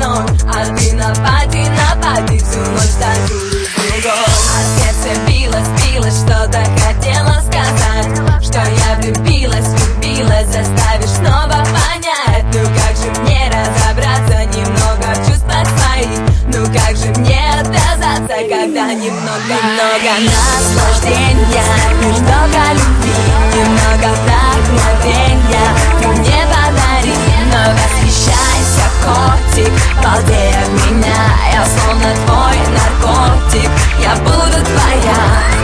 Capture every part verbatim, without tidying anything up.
мной, а ты на пати, на пати всю ночь танцуешь с другой. А сердце билось, билось, что-то хотела сказать, что я влюбилась, влюбилась, заставишь снова понять. Ну как же мне разобраться немного в чувствах своих? Ну как же мне отказаться, когда немного, немного наслаждения, немного любви, немного вдохновения ты мне подари, но восхищайся, котик, балдей от меня, я словно твой наркотик, я буду твоя.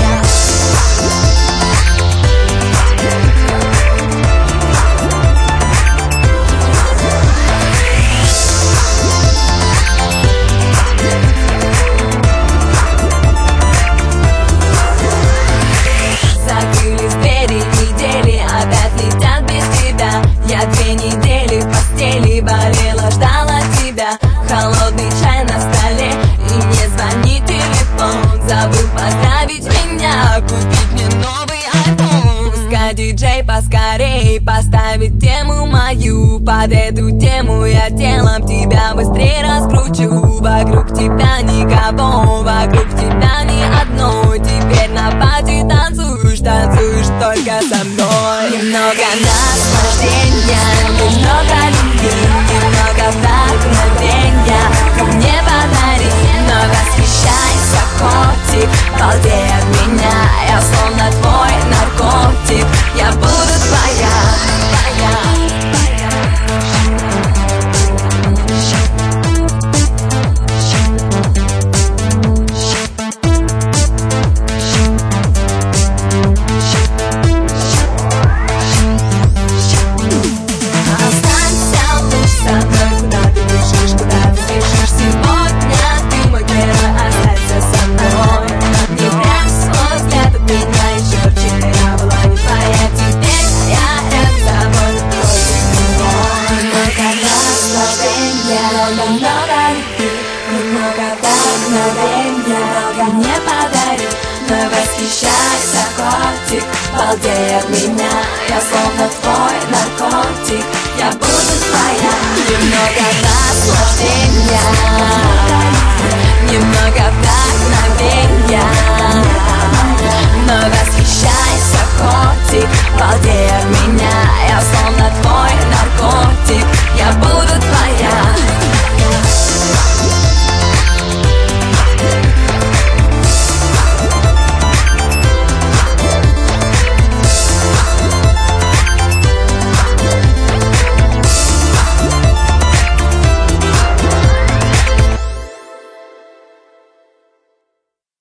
Болела, ждала тебя, холодный чай на столе, и не звонит телефон. Забыл поздравить меня, купить мне новый айфон. Пускай диджей поскорей поставит тему мою. Под эту тему я телом тебя быстрее раскручу. Вокруг тебя никого, вокруг тебя ни одной. Теперь на пати танцуешь, танцуешь только со мной. Немного наслаждения, немного любви, немного вдохновения ты мне подари, но восхищайся, котик, балдей от меня, я словно твой наркотик, я буду твоя, твоя. Немного любви, немного вдохновения ты мне подари, но восхищайся, котик, балдей от меня, я словно твой наркотик, я буду твоя. Немного наслаждения.